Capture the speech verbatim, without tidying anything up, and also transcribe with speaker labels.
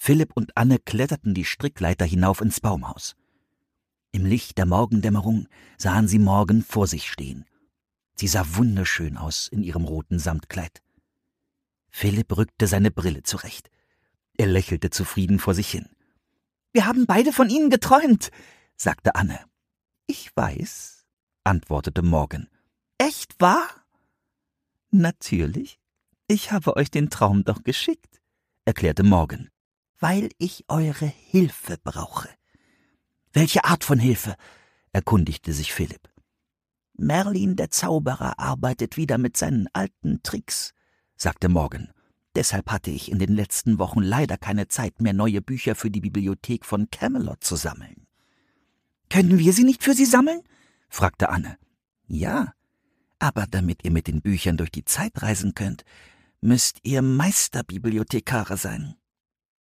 Speaker 1: Philipp und Anne kletterten die Strickleiter hinauf ins Baumhaus. Im Licht der Morgendämmerung sahen sie Morgan vor sich stehen. Sie sah wunderschön aus in ihrem roten Samtkleid. Philipp rückte seine Brille zurecht. Er lächelte zufrieden vor sich hin. »Wir haben beide von Ihnen geträumt«, sagte Anne. »Ich weiß«, antwortete Morgan. »Echt wahr?« »Natürlich. Ich habe euch den Traum doch geschickt«, erklärte Morgan. »Weil ich eure Hilfe brauche.« »Welche Art von Hilfe?« erkundigte sich Philipp. »Merlin der Zauberer arbeitet wieder mit seinen alten Tricks«, sagte Morgan. »Deshalb hatte ich in den letzten Wochen leider keine Zeit mehr, neue Bücher für die Bibliothek von Camelot zu sammeln.« »Können wir sie nicht für Sie sammeln?« fragte Anne. »Ja, aber damit ihr mit den Büchern durch die Zeit reisen könnt, müsst ihr Meisterbibliothekare sein.«